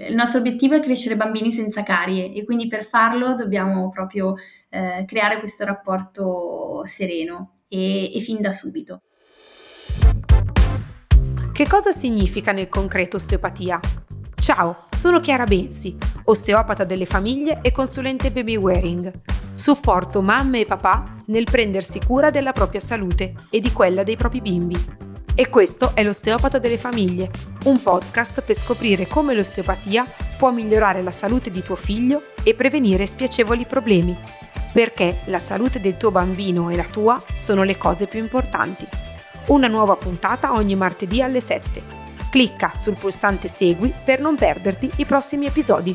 il nostro obiettivo è crescere bambini senza carie e quindi per farlo dobbiamo proprio creare questo rapporto sereno e fin da subito. Che cosa significa nel concreto osteopatia? Ciao, sono Chiara Bensi, osteopata delle famiglie e consulente baby wearing. Supporto mamme e papà nel prendersi cura della propria salute e di quella dei propri bimbi. E questo è l'Osteopata delle famiglie, un podcast per scoprire come l'osteopatia può migliorare la salute di tuo figlio e prevenire spiacevoli problemi. Perché la salute del tuo bambino e la tua sono le cose più importanti. Una nuova puntata ogni martedì alle 7. Clicca sul pulsante Segui per non perderti i prossimi episodi.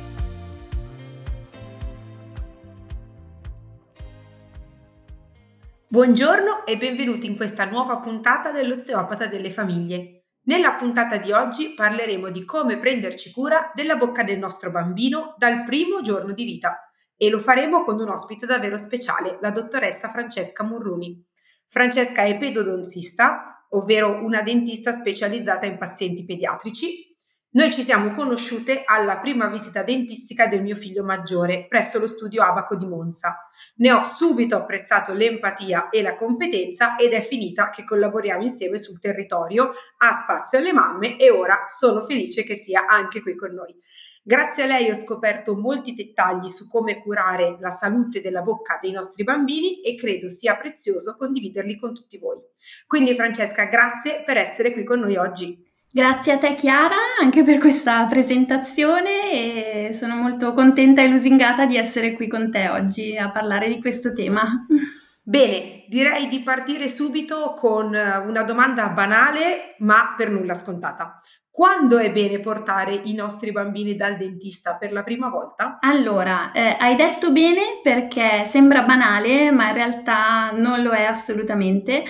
Buongiorno e benvenuti in questa nuova puntata dell'Osteopata delle famiglie. Nella puntata di oggi parleremo di come prenderci cura della bocca del nostro bambino dal primo giorno di vita e lo faremo con un ospite davvero speciale, la dottoressa Francesca Murruni. Francesca è pedodontista, ovvero una dentista specializzata in pazienti pediatrici. Noi ci siamo conosciute alla prima visita dentistica del mio figlio maggiore presso lo studio Abaco di Monza. Ne ho subito apprezzato l'empatia e la competenza ed è finita che collaboriamo insieme sul territorio, a Spazio alle Mamme e ora sono felice che sia anche qui con noi. Grazie a lei ho scoperto molti dettagli su come curare la salute della bocca dei nostri bambini e credo sia prezioso condividerli con tutti voi. Quindi Francesca, grazie per essere qui con noi oggi. Grazie a te Chiara anche per questa presentazione e sono molto contenta e lusingata di essere qui con te oggi a parlare di questo tema. Bene, direi di partire subito con una domanda banale ma per nulla scontata. Quando è bene portare i nostri bambini dal dentista per la prima volta? Allora, hai detto bene perché sembra banale, ma in realtà non lo è assolutamente.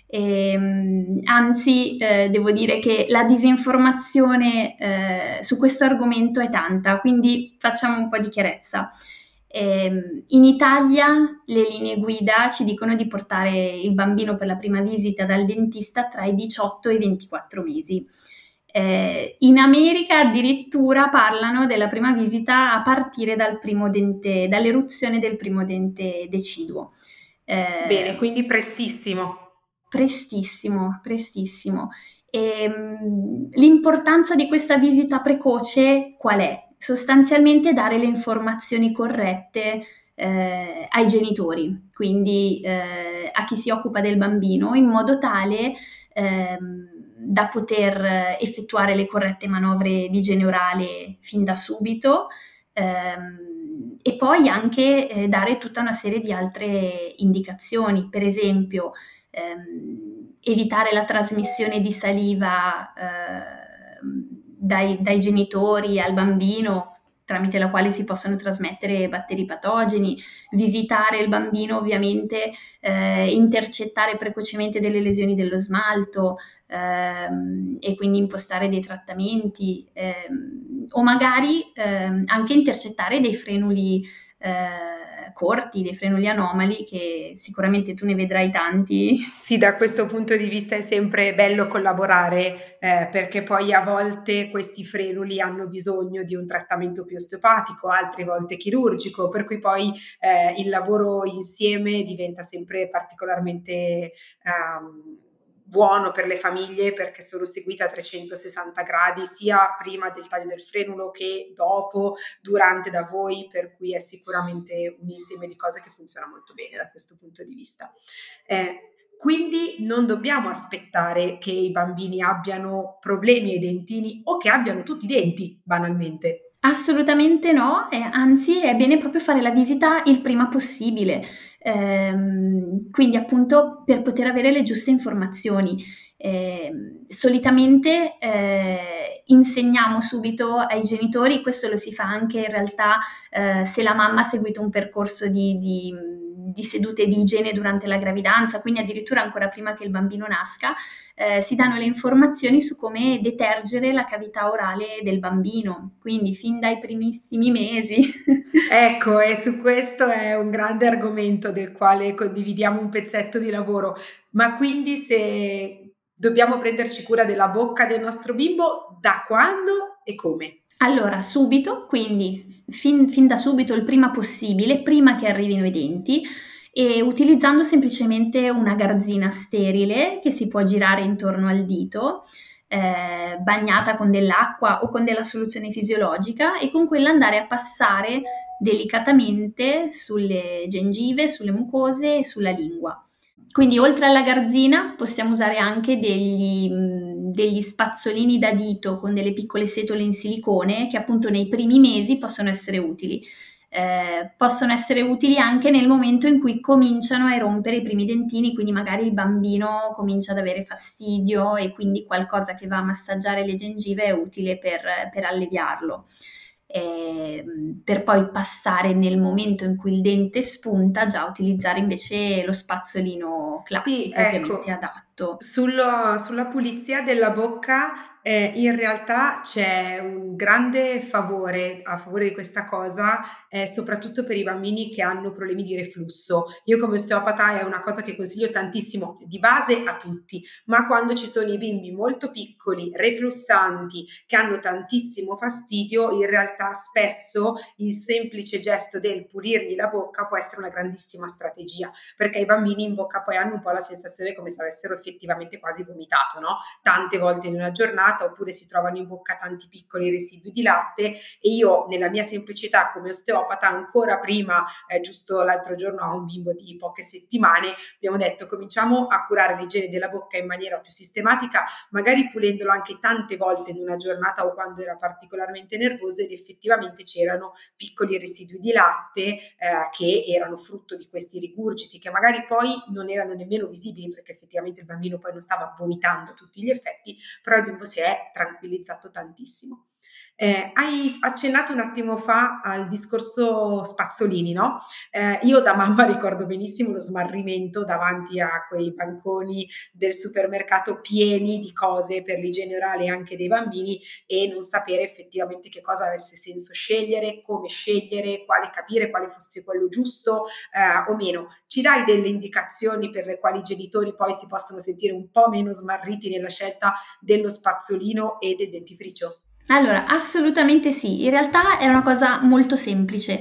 Anzi, devo dire che la disinformazione su questo argomento è tanta, quindi facciamo un po' di chiarezza. In Italia le linee guida ci dicono di portare il bambino per la prima visita dal dentista tra i 18 e i 24 mesi. In America addirittura parlano della prima visita a partire dall'eruzione del primo dente deciduo. Bene, quindi prestissimo. Prestissimo, prestissimo. L'importanza di questa visita precoce qual è? Sostanzialmente dare le informazioni corrette ai genitori, quindi a chi si occupa del bambino, in modo tale da poter effettuare le corrette manovre di igiene orale fin da subito e poi anche dare tutta una serie di altre indicazioni, per esempio evitare la trasmissione di saliva dai genitori al bambino, tramite la quale si possono trasmettere batteri patogeni, visitare il bambino ovviamente, intercettare precocemente delle lesioni dello smalto e quindi impostare dei trattamenti o magari anche intercettare dei frenuli corti, dei frenuli anomali che sicuramente tu ne vedrai tanti. Sì, da questo punto di vista è sempre bello collaborare perché poi a volte questi frenuli hanno bisogno di un trattamento più osteopatico, altre volte chirurgico, per cui poi il lavoro insieme diventa sempre particolarmente buono per le famiglie perché sono seguite a 360 gradi sia prima del taglio del frenulo che dopo, durante da voi, per cui è sicuramente un insieme di cose che funziona molto bene da questo punto di vista. Quindi non dobbiamo aspettare che i bambini abbiano problemi ai dentini o che abbiano tutti i denti, banalmente. Assolutamente no, anzi è bene proprio fare la visita il prima possibile, quindi appunto per poter avere le giuste informazioni. Solitamente insegniamo subito ai genitori, questo lo si fa anche in realtà se la mamma ha seguito un percorso di sedute di igiene durante la gravidanza, quindi addirittura ancora prima che il bambino nasca, si danno le informazioni su come detergere la cavità orale del bambino, quindi fin dai primissimi mesi. Ecco, e su questo è un grande argomento del quale condividiamo un pezzetto di lavoro, ma quindi se dobbiamo prenderci cura della bocca del nostro bimbo, da quando e come? Allora, subito, quindi fin da subito, il prima possibile, prima che arrivino i denti, e utilizzando semplicemente una garzina sterile che si può girare intorno al dito, bagnata con dell'acqua o con della soluzione fisiologica, e con quella andare a passare delicatamente sulle gengive, sulle mucose e sulla lingua. Quindi oltre alla garzina possiamo usare anche degli spazzolini da dito con delle piccole setole in silicone che appunto nei primi mesi possono essere utili. Possono essere utili anche nel momento in cui cominciano a erompere i primi dentini, quindi magari il bambino comincia ad avere fastidio e quindi qualcosa che va a massaggiare le gengive è utile per alleviarlo. Per poi passare nel momento in cui il dente spunta, già utilizzare invece lo spazzolino Sì, classico, ovviamente ecco, adatto. sulla pulizia della bocca, in realtà c'è un grande favore a favore di questa cosa, soprattutto per i bambini che hanno problemi di reflusso. Io come osteopata è una cosa che consiglio tantissimo di base a tutti, ma quando ci sono i bimbi molto piccoli, reflussanti, che hanno tantissimo fastidio, in realtà spesso il semplice gesto del pulirgli la bocca può essere una grandissima strategia, perché i bambini in bocca poi hanno un po' la sensazione come se avessero effettivamente quasi vomitato, no? Tante volte in una giornata, oppure si trovano in bocca tanti piccoli residui di latte, e io nella mia semplicità come osteopata ancora prima, giusto l'altro giorno a un bimbo di poche settimane, abbiamo detto cominciamo a curare l'igiene della bocca in maniera più sistematica, magari pulendolo anche tante volte in una giornata o quando era particolarmente nervoso, ed effettivamente c'erano piccoli residui di latte che erano frutto di questi rigurgiti che magari poi non erano nemmeno visibili, perché effettivamente il bambino poi non stava vomitando a tutti gli effetti, però il bimbo si è tranquillizzato tantissimo. Hai accennato un attimo fa al discorso spazzolini, no? Io da mamma ricordo benissimo lo smarrimento davanti a quei banconi del supermercato pieni di cose per l'igiene orale anche dei bambini, e non sapere effettivamente che cosa avesse senso scegliere, come scegliere, quale capire quale fosse quello giusto o meno. Ci dai delle indicazioni per le quali i genitori poi si possono sentire un po' meno smarriti nella scelta dello spazzolino e del dentifricio? Allora, assolutamente sì. In realtà è una cosa molto semplice.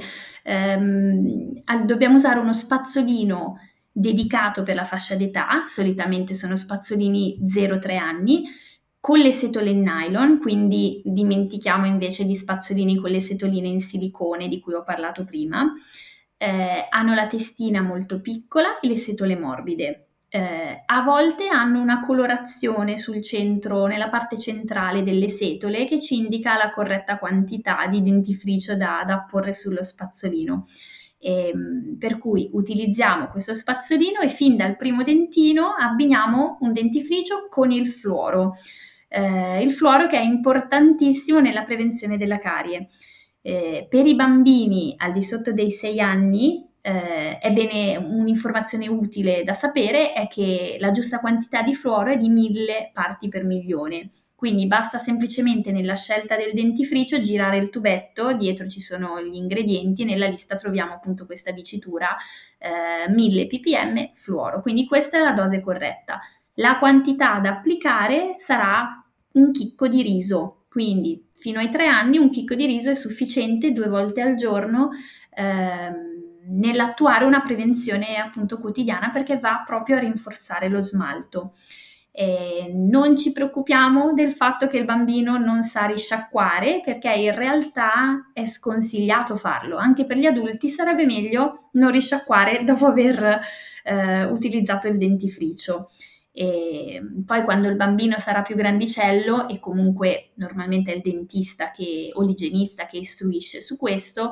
Dobbiamo usare uno spazzolino dedicato per la fascia d'età, solitamente sono spazzolini 0-3 anni, con le setole in nylon, quindi dimentichiamo invece gli spazzolini con le setoline in silicone di cui ho parlato prima. Hanno la testina molto piccola e le setole morbide. A volte hanno una colorazione sul centro, nella parte centrale delle setole, che ci indica la corretta quantità di dentifricio da apporre sullo spazzolino. Per cui utilizziamo questo spazzolino e fin dal primo dentino abbiniamo un dentifricio con il fluoro. Il fluoro che è importantissimo nella prevenzione della carie. Per i bambini al di sotto dei 6 anni, è bene un'informazione utile da sapere è che la giusta quantità di fluoro è di 1000 parti per milione. Quindi basta semplicemente nella scelta del dentifricio girare il tubetto, dietro ci sono gli ingredienti e nella lista troviamo appunto questa dicitura 1000 ppm fluoro. Quindi questa è la dose corretta. La quantità da applicare sarà un chicco di riso, quindi fino ai 3 anni un chicco di riso è sufficiente 2 volte al giorno nell'attuare una prevenzione appunto quotidiana, perché va proprio a rinforzare lo smalto. Non ci preoccupiamo del fatto che il bambino non sa risciacquare, perché in realtà è sconsigliato farlo. Anche per gli adulti sarebbe meglio non risciacquare dopo aver utilizzato il dentifricio. E poi quando il bambino sarà più grandicello, e comunque normalmente è il dentista o l'igienista che istruisce su questo,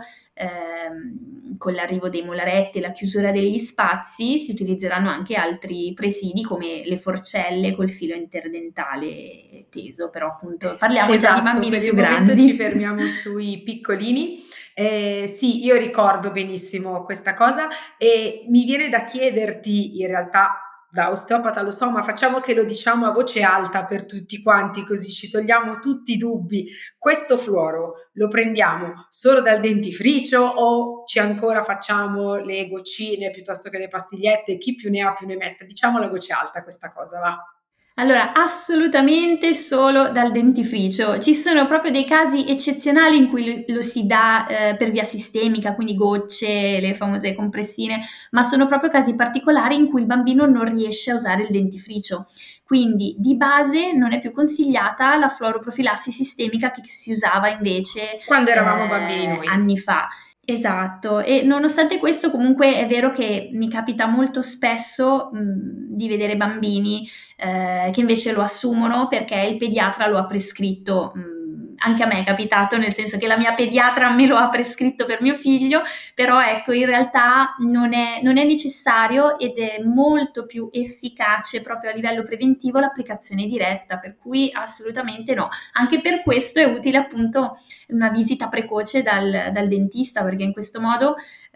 con l'arrivo dei molaretti e la chiusura degli spazi si utilizzeranno anche altri presidi come le forcelle col filo interdentale teso, però appunto parliamo già di Esatto, bambini per il più momento ci grandi. fermiamo sui piccolini. Sì, io ricordo benissimo questa cosa e mi viene da chiederti, in realtà da osteopata lo so, ma facciamo che lo diciamo a voce alta per tutti quanti, così ci togliamo tutti i dubbi. Questo fluoro lo prendiamo solo dal dentifricio o ci ancora facciamo le goccine piuttosto che le pastigliette? Chi più ne ha più ne metta. Diciamo a voce alta questa cosa, va. Allora, assolutamente solo dal dentifricio. Ci sono proprio dei casi eccezionali in cui lo si dà, per via sistemica, quindi gocce, le famose compressine, ma sono proprio casi particolari in cui il bambino non riesce a usare il dentifricio. Quindi di base non è più consigliata la fluoroprofilassi sistemica che si usava invece, Quando eravamo bambini noi. anni fa. Esatto, e nonostante questo comunque è vero che mi capita molto spesso, di vedere bambini, che invece lo assumono perché il pediatra lo ha prescritto. Anche a me è capitato, nel senso che la mia pediatra me lo ha prescritto per mio figlio, però ecco, in realtà non è necessario ed è molto più efficace proprio a livello preventivo l'applicazione diretta, per cui assolutamente no. Anche per questo è utile appunto una visita precoce dal dentista, perché in questo modo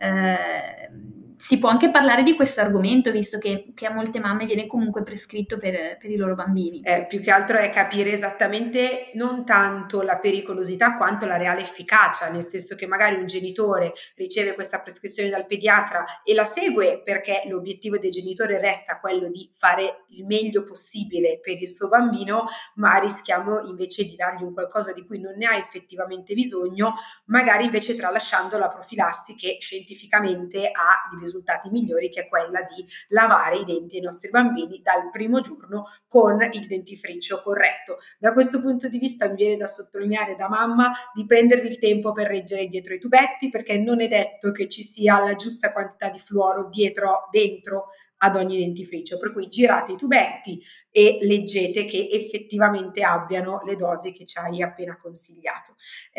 si può anche parlare di questo argomento, visto che a molte mamme viene comunque prescritto per i loro bambini. Più che altro è capire esattamente non tanto la pericolosità quanto la reale efficacia, nel senso che magari un genitore riceve questa prescrizione dal pediatra e la segue perché l'obiettivo del genitore resta quello di fare il meglio possibile per il suo bambino, ma rischiamo invece di dargli un qualcosa di cui non ne ha effettivamente bisogno, magari invece tralasciando la profilassi che scientificamente ha i risultati migliori, che è quella di lavare i denti ai nostri bambini dal primo giorno con il dentifricio corretto. Da questo punto di vista mi viene da sottolineare da mamma di prendervi il tempo per reggere dietro i tubetti, perché non è detto che ci sia la giusta quantità di fluoro dentro ad ogni dentifricio, per cui girate i tubetti e leggete che effettivamente abbiano le dosi che ci hai appena consigliato.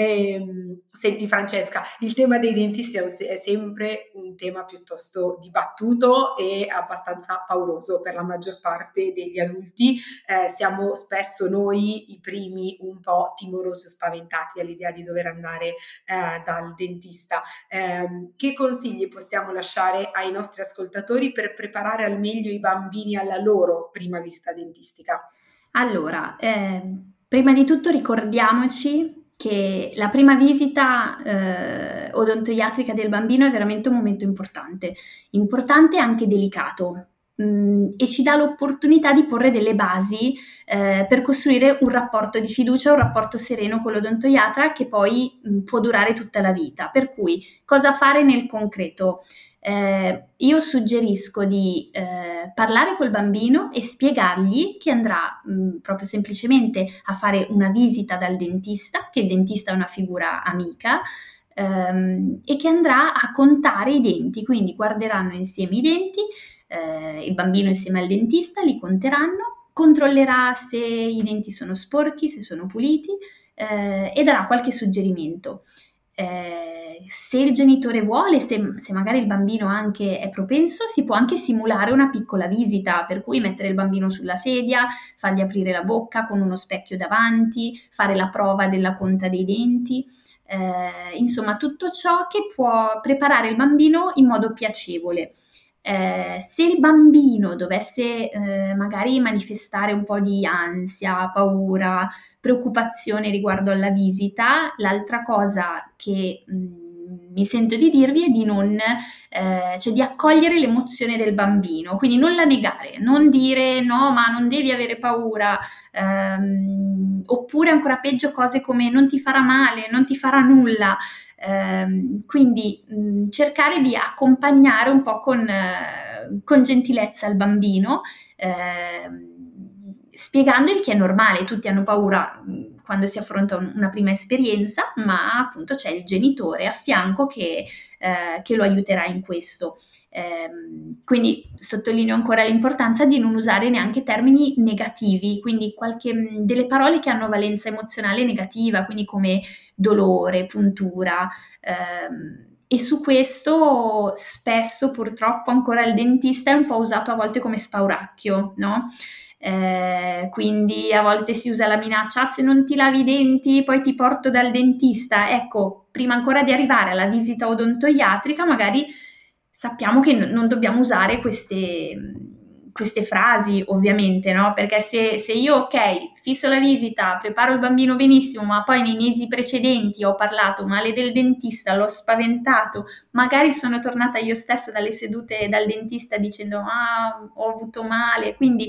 Senti Francesca, il tema dei denti è sempre un tema piuttosto dibattuto e abbastanza pauroso per la maggior parte degli adulti. Siamo spesso noi i primi un po' timorosi o spaventati all'idea di dover andare dal dentista. Che consigli possiamo lasciare ai nostri ascoltatori per preparare al meglio i bambini alla loro prima visita dentistica? Allora, prima di tutto ricordiamoci che la prima visita, odontoiatrica del bambino è veramente un momento importante e anche delicato, e ci dà l'opportunità di porre delle basi, per costruire un rapporto di fiducia, un rapporto sereno con l'odontoiatra che poi, può durare tutta la vita. Per cui cosa fare nel concreto? Io suggerisco di parlare col bambino e spiegargli che andrà proprio semplicemente a fare una visita dal dentista, che il dentista è una figura amica, e che andrà a contare i denti, quindi guarderanno insieme i denti, il bambino insieme al dentista, li conteranno, controllerà se i denti sono sporchi, se sono puliti, e darà qualche suggerimento. Se il genitore vuole, se magari il bambino anche è propenso, si può anche simulare una piccola visita, per cui mettere il bambino sulla sedia, fargli aprire la bocca con uno specchio davanti, fare la prova della conta dei denti, insomma tutto ciò che può preparare il bambino in modo piacevole. Se il bambino dovesse magari manifestare un po' di ansia, paura, preoccupazione riguardo alla visita, l'altra cosa che mi sento di dirvi è di non, cioè di accogliere l'emozione del bambino, quindi non la negare, non dire no, ma non devi avere paura, oppure ancora peggio cose come non ti farà male, non ti farà nulla. Quindi cercare di accompagnare un po' con gentilezza il bambino, spiegandogli che è normale, tutti hanno paura quando si affronta una prima esperienza, ma appunto c'è il genitore a fianco che lo aiuterà in questo. Quindi sottolineo ancora l'importanza di non usare neanche termini negativi, quindi delle parole che hanno valenza emozionale negativa, quindi come dolore, puntura. E su questo spesso purtroppo ancora il dentista è un po' usato a volte come spauracchio, no? Quindi a volte si usa la minaccia: "Ah, se non ti lavi i denti poi ti porto dal dentista". Ecco, prima ancora di arrivare alla visita odontoiatrica magari sappiamo che non dobbiamo usare queste frasi ovviamente, no, perché se io, okay, fisso la visita, preparo il bambino benissimo, ma poi nei mesi precedenti ho parlato male del dentista, l'ho spaventato, magari sono tornata io stessa dalle sedute dal dentista dicendo: "Ah, ho avuto male", quindi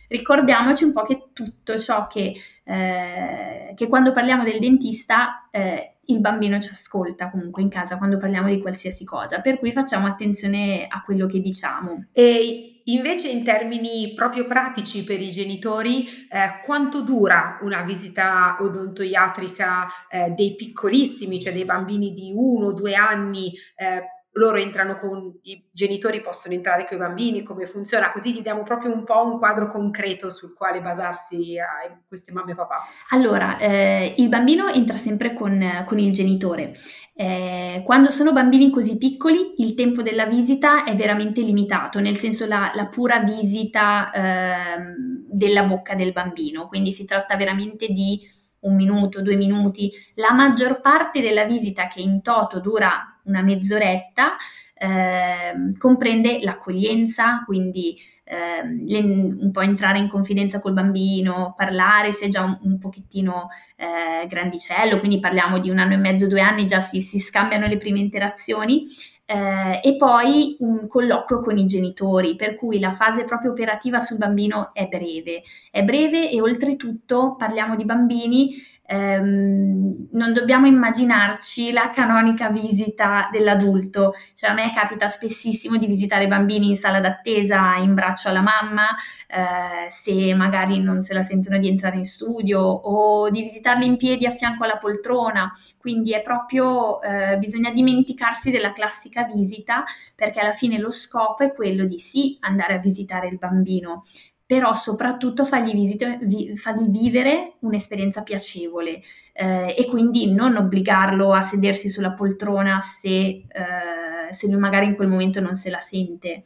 ricordiamoci un po' che tutto ciò che quando parliamo del dentista il bambino ci ascolta comunque in casa quando parliamo di qualsiasi cosa, per cui facciamo attenzione a quello che diciamo. E invece in termini proprio pratici per i genitori, quanto dura una visita odontoiatrica dei piccolissimi, cioè dei bambini di 1 o 2 anni? Loro entrano con i genitori, possono entrare coi bambini, come funziona? Così gli diamo proprio un po' un quadro concreto sul quale basarsi a queste mamme e papà. Allora, il bambino entra sempre con il genitore. Quando sono bambini così piccoli, il tempo della visita è veramente limitato, nel senso la pura visita della bocca del bambino, quindi si tratta veramente di 1 minuto, 2 minuti. La maggior parte della visita, che in toto dura una mezz'oretta, comprende l'accoglienza, quindi un po' entrare in confidenza col bambino, parlare se è già un pochettino grandicello, quindi parliamo di 1 anno e mezzo, 2 anni, già si scambiano le prime interazioni, e poi un colloquio con i genitori, per cui la fase proprio operativa sul bambino è breve e oltretutto parliamo di bambini, non dobbiamo immaginarci la canonica visita dell'adulto, cioè a me capita spessissimo di visitare bambini in sala d'attesa in braccio alla mamma, se magari non se la sentono di entrare in studio, o di visitarli in piedi a fianco alla poltrona, quindi è proprio bisogna dimenticarsi della classica visita, perché alla fine lo scopo è quello di sì andare a visitare il bambino, però soprattutto fargli vivere un'esperienza piacevole, e quindi non obbligarlo a sedersi sulla poltrona se lui magari in quel momento non se la sente.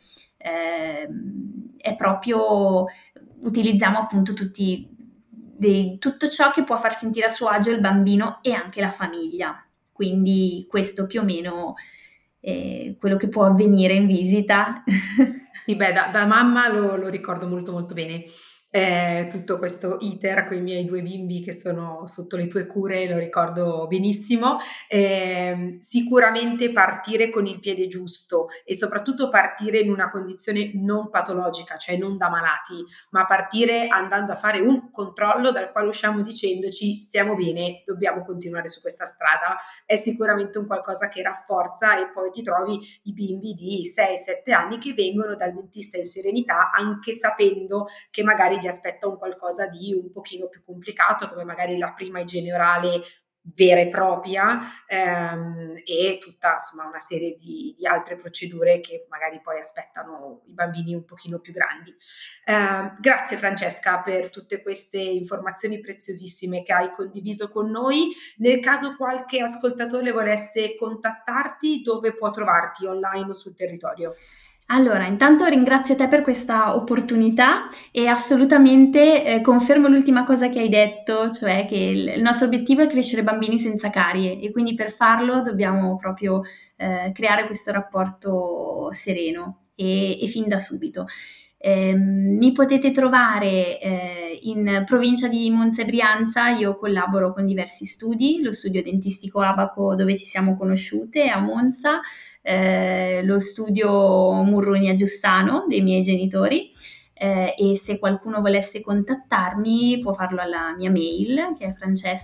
È proprio, utilizziamo appunto tutto ciò che può far sentire a suo agio il bambino e anche la famiglia. Quindi questo più o meno è quello che può avvenire in visita. Sì, beh, da mamma lo ricordo molto molto bene. Tutto questo iter con i miei 2 bimbi che sono sotto le tue cure lo ricordo benissimo. Sicuramente partire con il piede giusto e soprattutto partire in una condizione non patologica, cioè non da malati, ma partire andando a fare un controllo dal quale usciamo dicendoci: stiamo bene, dobbiamo continuare su questa strada, è sicuramente un qualcosa che rafforza, e poi ti trovi i bimbi di 6-7 anni che vengono dal dentista in serenità, anche sapendo che magari gli aspetta un qualcosa di un pochino più complicato, come magari la prima igiene orale vera e propria, e tutta insomma una serie di altre procedure che magari poi aspettano i bambini un pochino più grandi. Grazie Francesca per tutte queste informazioni preziosissime che hai condiviso con noi. Nel caso qualche ascoltatore volesse contattarti, dove può trovarti, online o sul territorio? Allora, intanto ringrazio te per questa opportunità e assolutamente confermo l'ultima cosa che hai detto, cioè che il nostro obiettivo è crescere bambini senza carie, e quindi per farlo dobbiamo proprio creare questo rapporto sereno e fin da subito. Mi potete trovare in provincia di Monza e Brianza. Io collaboro con diversi studi, lo studio dentistico Abaco dove ci siamo conosciute a Monza, lo studio Murruni a Giussano dei miei genitori, e se qualcuno volesse contattarmi può farlo alla mia mail, che è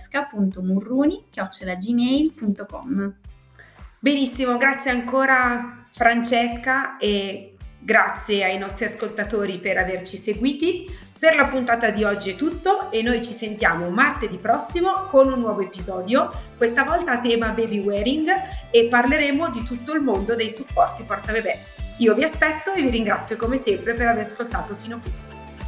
francesca.murruni@gmail.com. Benissimo, grazie ancora Francesca, e grazie ai nostri ascoltatori per averci seguiti. Per la puntata di oggi è tutto e noi ci sentiamo martedì prossimo con un nuovo episodio, questa volta a tema baby wearing, e parleremo di tutto il mondo dei supporti portabebè. Io vi aspetto e vi ringrazio come sempre per aver ascoltato fino qui.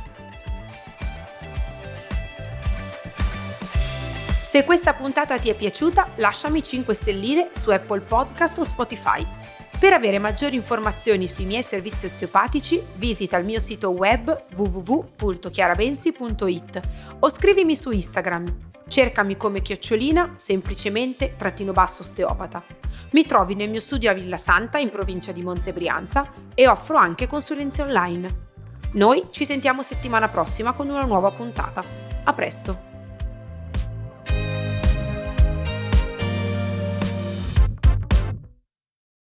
Se questa puntata ti è piaciuta, lasciami 5 stelline su Apple Podcast o Spotify. Per avere maggiori informazioni sui miei servizi osteopatici, visita il mio sito web www.chiarabensi.it o scrivimi su Instagram. Cercami come _semplicemente _osteopata. Mi trovi nel mio studio a Villa Santa, in provincia di Monza e Brianza, e offro anche consulenze online. Noi ci sentiamo settimana prossima con una nuova puntata. A presto!